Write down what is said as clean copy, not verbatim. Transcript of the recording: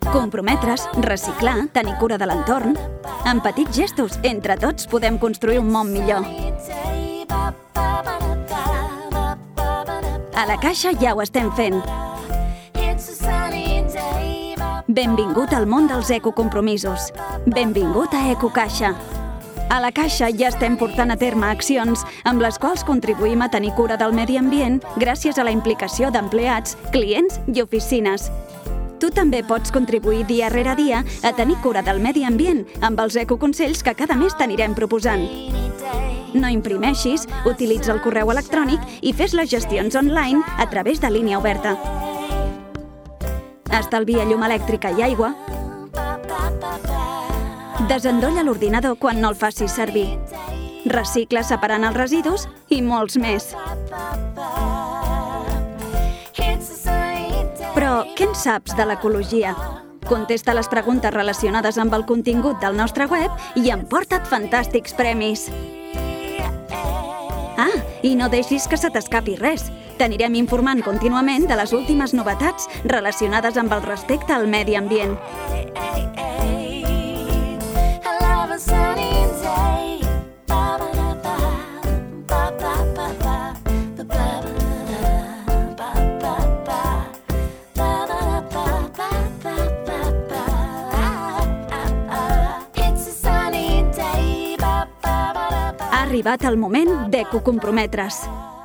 Comprometre's, reciclar, tenir cura de l'entorn. Amb petits gestos, entre tots podem construir un món millor. A la Caixa ja ho estem fent. Benvingut al món dels ecocompromisos. Benvingut a EcoCaixa. A la Caixa ja estem portant a terme accions amb les quals contribuïm a tenir cura del medi ambient gràcies a la implicació d'empleats, clients i oficines. Tu també pots contribuir dia rere dia a tenir cura del medi ambient amb els ecoconsells que cada mes t'anirem proposant. No imprimeixis, utilitza el correu electrònic i fes les gestions online a través de línia oberta. Estalvia llum elèctrica i aigua. Desendolla l'ordinador quan no el facis servir. Recicla separant els residus i molts més. Però què en saps de l'ecologia? Contesta les preguntes relacionades amb el contingut del nostre web i emporta't fantàstics premis. Ah, i no deixis que se t'escapi res. T'anirem informant contínuament de les últimes novetats relacionades amb el respecte al medi ambient. Ha arribat el moment d'ecocomprometre's.